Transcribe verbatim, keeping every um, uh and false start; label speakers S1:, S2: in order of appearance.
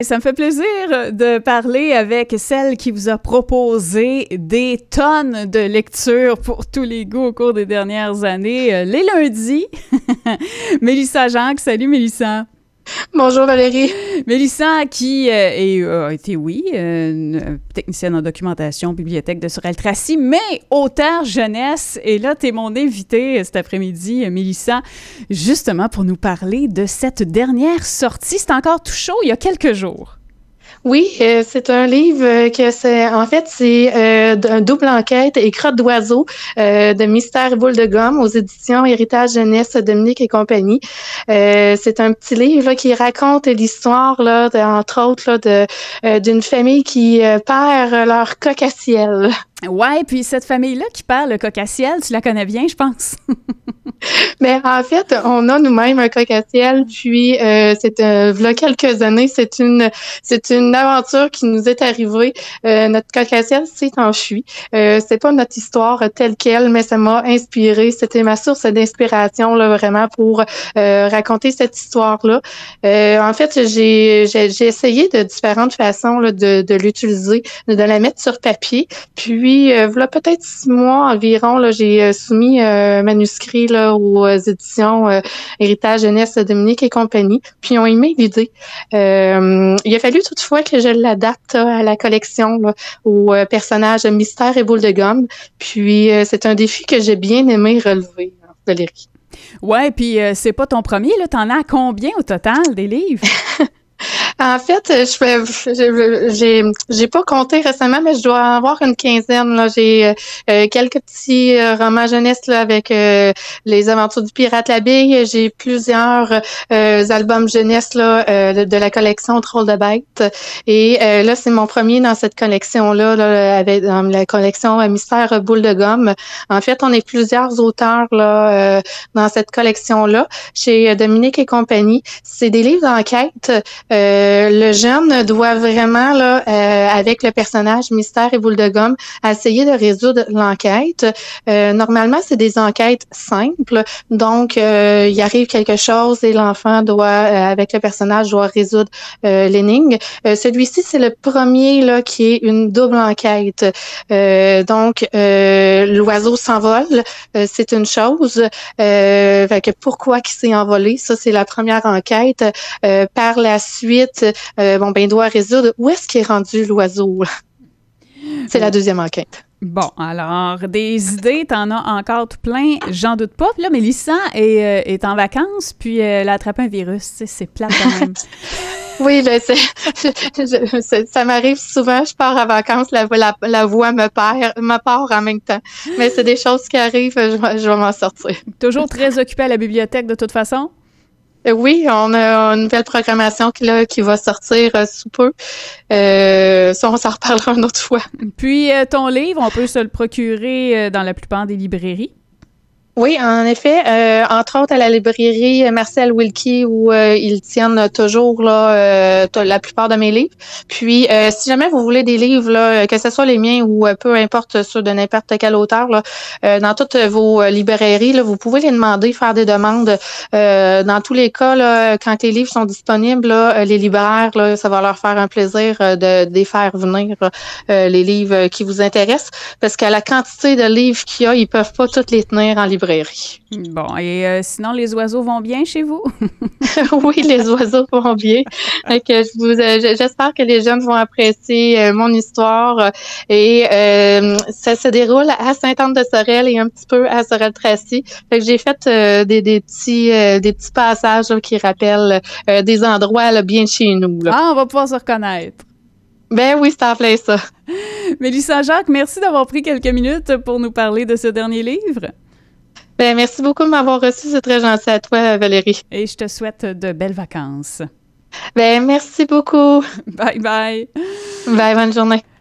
S1: Ça me fait plaisir de parler avec celle qui vous a proposé des tonnes de lectures pour tous les goûts au cours des dernières années, les lundis. Mélissa Jacques. Salut Mélissa.
S2: Bonjour Valérie.
S1: Mélissa qui euh, est, euh, a été, oui, euh, une technicienne en documentation, bibliothèque de Sorel-Tracy, mais auteure jeunesse. Et là, tu es mon invitée cet après-midi, Mélissa, justement pour nous parler de cette dernière sortie. C'est encore tout chaud, il y a quelques jours.
S2: Oui, euh, c'est un livre que c'est, en fait, c'est euh, un double enquête et crotte d'oiseau euh, de Mystère et boule de gomme aux éditions Héritage Jeunesse Dominique et compagnie. Euh, c'est un petit livre là, qui raconte l'histoire, là, de, entre autres, là, de euh, d'une famille qui euh, perd leur coq à ciel.
S1: Ouais, puis cette famille-là qui perd le coq à ciel, tu la connais bien, je pense.
S2: Mais en fait, on a nous-mêmes un coq à ciel, puis euh, c'est euh, il y a quelques années, c'est une c'est une aventure qui nous est arrivée. Euh, notre coq à ciel s'est enfui. Euh, c'est pas notre histoire telle quelle, mais ça m'a inspiré. C'était ma source d'inspiration là vraiment pour euh, raconter cette histoire-là. Euh, en fait, j'ai, j'ai j'ai essayé de différentes façons là, de de l'utiliser, de la mettre sur papier. Puis euh, voilà peut-être six mois environ là, j'ai soumis un manuscrit là aux éditions euh, Héritage Jeunesse Dominique et compagnie, puis ils ont aimé l'idée. Euh, il a fallu toutefois que je l'adapte là, à la collection, là, au euh, personnage Mystère et boule de gomme, puis euh, c'est un défi que j'ai bien aimé relever, hein, Valérie.
S1: Ouais, puis euh, c'est pas ton premier, là, t'en as combien au total des livres?
S2: En fait, je fais, j'ai, j'ai pas compté récemment, mais je dois en avoir une quinzaine. Là, j'ai euh, quelques petits euh, romans jeunesse là avec euh, les aventures du pirate Labille. J'ai plusieurs euh, albums jeunesse là euh, de, de la collection Trolls de bêtes. Et euh, là, c'est mon premier dans cette collection là, là avec dans la collection Mystère boule de gomme. En fait, on est plusieurs auteurs là euh, dans cette collection là chez Dominique et compagnie. C'est des livres d'enquête. Euh, le jeune doit vraiment, là, euh, avec le personnage Mystère et boule de gomme, essayer de résoudre l'enquête. Euh, normalement, c'est des enquêtes simples, donc euh, il arrive quelque chose et l'enfant doit, euh, avec le personnage, doit résoudre euh, l'énigme. Euh, celui-ci, c'est le premier là qui est une double enquête. Euh, donc, euh, l'oiseau s'envole, euh, c'est une chose. Euh, fait que pourquoi qu'il s'est envolé, ça c'est la première enquête. Euh, par la suite, euh, bon ben il doit résoudre où est-ce qu'il est rendu l'oiseau. C'est la deuxième enquête.
S1: Bon, alors, des idées, t'en as encore tout plein, j'en doute pas. Puis là, Mélissa est, euh, est en vacances, puis euh, elle a attrapé un virus. Tu sais, c'est plate quand même.
S2: Oui, ben c'est, je, je, ça m'arrive souvent, je pars en vacances, la, la, la voix me perd, me part en même temps. Mais c'est des choses qui arrivent, je, je vais m'en sortir.
S1: Toujours très occupée à la bibliothèque de toute façon?
S2: Oui, on a une nouvelle programmation qui, là, qui va sortir euh, sous peu. Euh, ça, on s'en reparlera une autre fois.
S1: Puis, euh, ton livre, on peut se le procurer euh, dans la plupart des librairies?
S2: Oui, en effet, euh, entre autres à la librairie Marcel Wilkie où euh, ils tiennent toujours là euh, la plupart de mes livres. Puis, euh, si jamais vous voulez des livres là, que ce soit les miens ou euh, peu importe ceux de n'importe quel auteur là, euh, dans toutes vos librairies, là, vous pouvez les demander, faire des demandes. Euh, dans tous les cas, là, quand les livres sont disponibles, là, les libraires, là, ça va leur faire un plaisir de, de les faire venir euh, les livres qui vous intéressent, parce qu'à la quantité de livres qu'il y a, ils peuvent pas tous les tenir en librairie.
S1: Bon, et euh, sinon, les oiseaux vont bien chez vous?
S2: Oui, les oiseaux vont bien. Donc, je vous, euh, j'espère que les jeunes vont apprécier euh, mon histoire. Et euh, ça se déroule à Sainte-Anne-de-Sorel et un petit peu à Sorel-Tracy. Fait que j'ai fait euh, des, des petits euh, des petits passages là, qui rappellent euh, des endroits là, bien chez nous. Là.
S1: Ah, on va pouvoir se reconnaître.
S2: Ben oui, c'est en plein ça.
S1: Mélissa Jacques, merci d'avoir pris quelques minutes pour nous parler de ce dernier livre.
S2: Ben, merci beaucoup de m'avoir reçu. C'est très gentil à toi, Valérie.
S1: Et je te souhaite de belles vacances.
S2: Ben, merci beaucoup.
S1: Bye bye.
S2: Bye, bonne journée.